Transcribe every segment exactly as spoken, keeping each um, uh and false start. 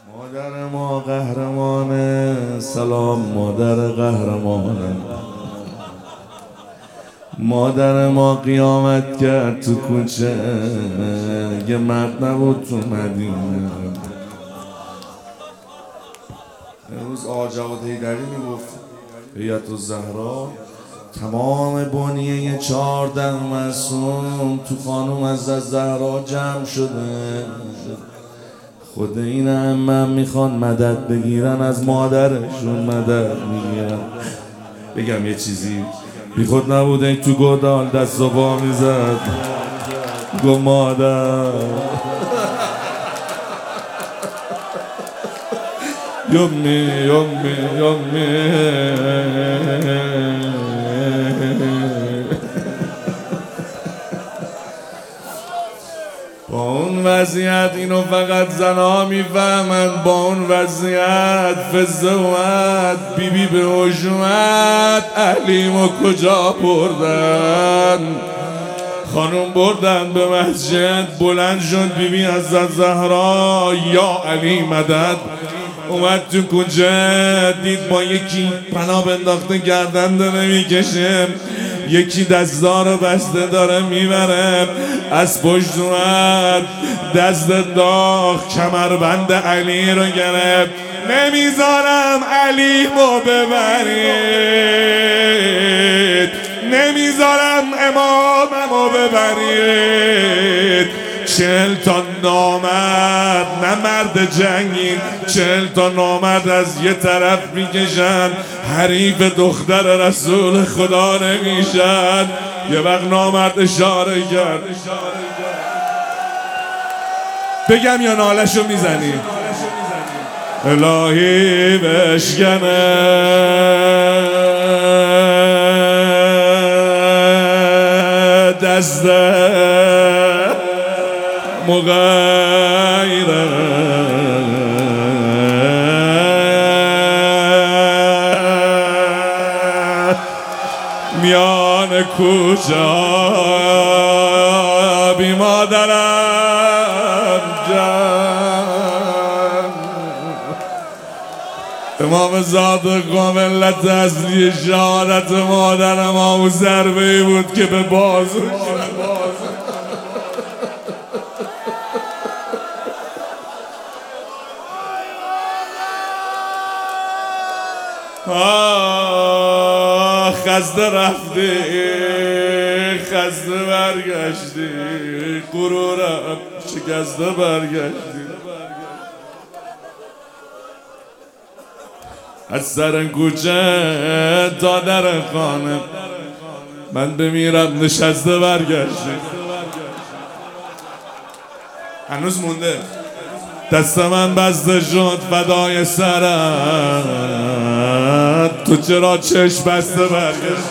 مادر ما قهرمانه، سلام مادر قهرمانه. مادر ما قیامت کرد تو کوچه، یه مرد نبود تو مدینه. امروز آقا جواد حیدری میگفت بیعت الزهرا تمام بنیه چهارده معصوم تو خانم عزت زهرا جمع شده. خود این عمم میخوان مدد بگیرن، از مادرشون مدد میگیرن. بگم یه چیزی، بی خود نبوده تو گودال دست و پا میزد، گو مادر یمی یمی یمی. با اون وضعیت اینو فقط زنها میفهمن. با اون وضعیت فزه اومد، بی بی به هوش اومد، علیمو کجا بردن؟ خانم بردن به مسجد. بلند شد بی بی عزت زهرا، یا علی مدد. اومد تو کوچه، دید با یکی پناه بنداخته گردن داره میکشه، یکی دستار بسته داره میبره. از پشت اومد، دست داغ کمربند علی رو گرفت. نمیذارم علیمو ببرید، نمیذارم اماممو ببرید. چهل تا نامرد، نه مرد جنگین، چهل تا نامرد از یه طرف میکشن، حریف دختر رسول خدا نمیشن. یه وقت نامرد اشاره کرد، بگم یا نالشو میزنی؟ الهی بشکنه دست مغیره میان کوچه بی مادرم جان. امام صادق و ملت اصلی شهادت مادرم اون ضربه‌ای بود که به بازو آه خسته رفتی، خسته برگشتی، غرورم شکسته برگشتی. از سر کوچه تا در خانه من بمیرم نشسته برگشتی. هنوز مونده، دست من بسته شد فدای سرت، تو چرا چشم بسته برگشت؟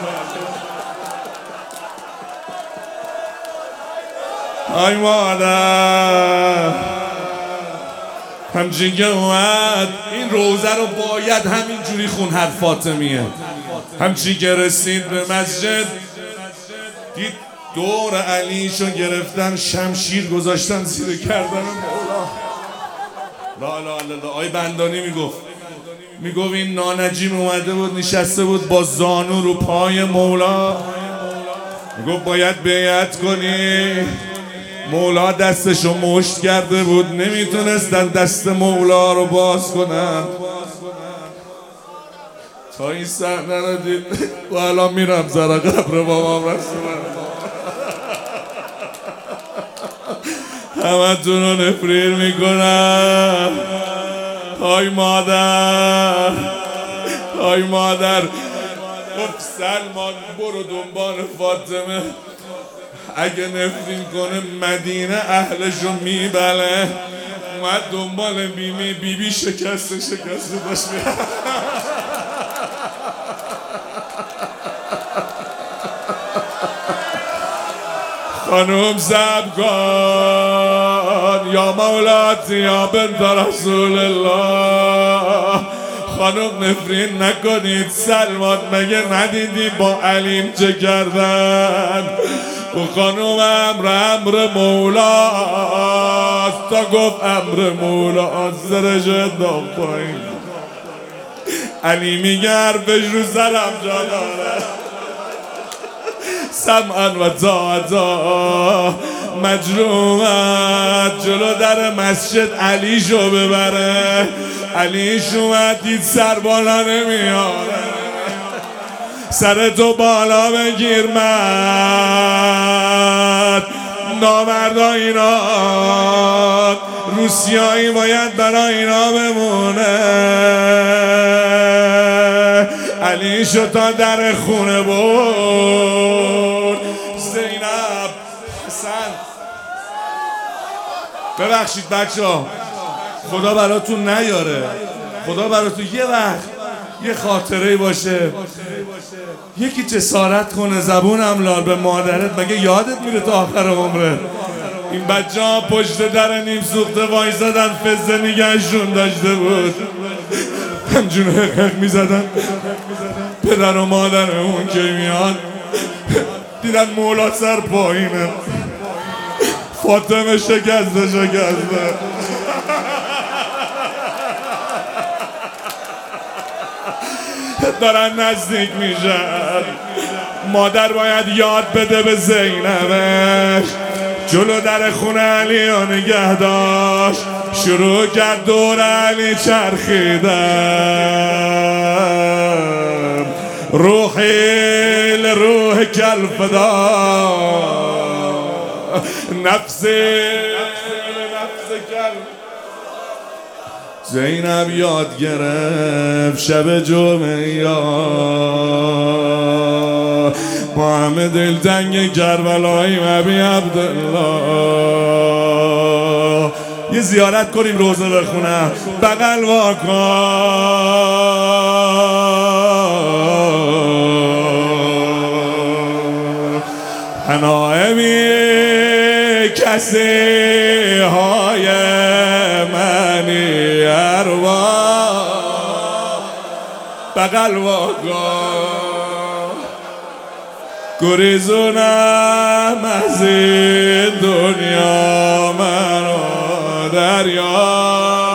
آی مادر، همچین که اومد این روزه رو باید همینجوری خون هر فاطمیه. همچین که رسید به مسجد، دید دور علیشو گرفتن، شمشیر گذاشتن زیر گردن مولا. لا لا لا. آی بندانی میگفت میگفت این نانجیم اومده بود نشسته بود با زانو رو پای مولا، میگفت باید بیعت کنی. مولا دستشو مشت کرده بود، نمیتونستن دست مولا رو باز کنن. تا این صحنه رو دید و الان میرم زر قبر بابام رسولم، همه تون رو نفرین میکنم. آی مادر، آی مادر. گفت سلمان برو دنبال فاطمه، اگه نفرین کنه مدینه اهلشو میبله. اومد دنبال بیمی، بیبی شکسته شکسته داشت میاد. خانوم صبر کن یا مولاتی یا بنت رسول الله. خانم نفرین نکنید، سلمان مگه ندیدی با علیم چه کردن؟ و خانم امر امر مولاست، تا گفت امر مولاست درجه انداخت پایین. علی میگه حرفش رو سرم جا داره، سمعن و طاعتا مجرومت جلو در مسجد علی شو ببره. علیش اومد دید سر بالا نمیاره، سر تو بالا بگیر مرد، نامردا اینا روسیایی باید برای اینا بمونه. علی شو تا در خونه برد. زینب حسن ببخشید بچه ها، خدا براتون نیاره، خدا براتون یه وقت یه خاطره باشه، یکی جسارت کنه زبونم لال به مادرت، مگه یادت میره تا آخر عمره؟ این بچه ها پشت در نیم سوخته وایسادن، فزه نگهشون داشته بود، همجون حقق میزدن. پدر و مادرمون که میان دیدن مولا سر پایینه، فاطمه شکسته شکسته، دارن نزدیک میشن. مادر باید یاد بده به زینبش، جلو در خونه علی ها نگه داشت، شروع کرد دور علی چرخیدن. روحی لروح کل فدا، نفسی لنفس کل. زینب یاد گرفت شب جمعه یا با همه دلتنگ کربلایی ابی عبدالله. یه زیارت کنیم روزه بخونم، بغل واکن حنائمی کسی های منی ارواح، بغل واکن گریزونم از این دنیا منو دریا.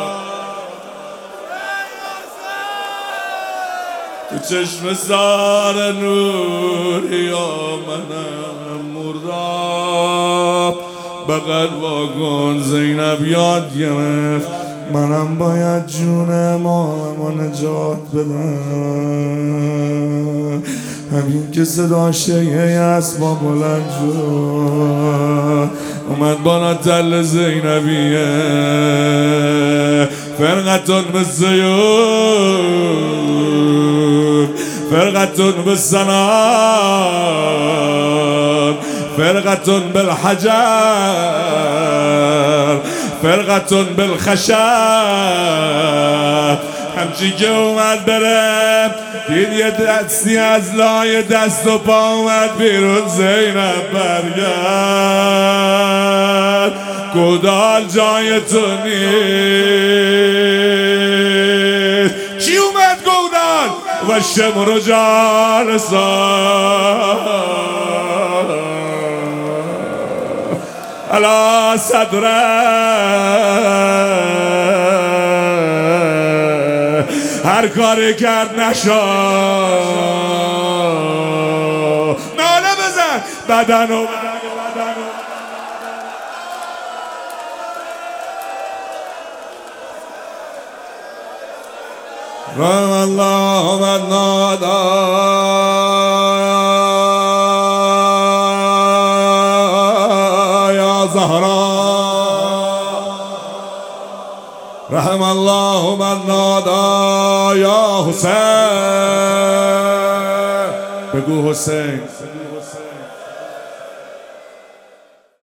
تو چشم سار نوری منم مرداب، بغل واکن. زینب یاد گرفت منم باید جون مامو نجات بدم. همین که صدا شیعه اسباب بلند شد، اومد بالا تل زینبیه. فرقتون به سیوف، فرقتون به سنان، فرقتون بالحجر، فرقتون بالخشب. همچی که اومد بره دید یه دستی از لای دست و پا اومد بیرون. زینب برگرد، کدال جای تو نیست. چی اومد کدال؟ و شمر جالسان علا صدره، هر کاری کرد نشد. ناله بزن بدن و رحم الله من نادا یا زهرا، رحم الله من نادا یا حسین. بگو حسین.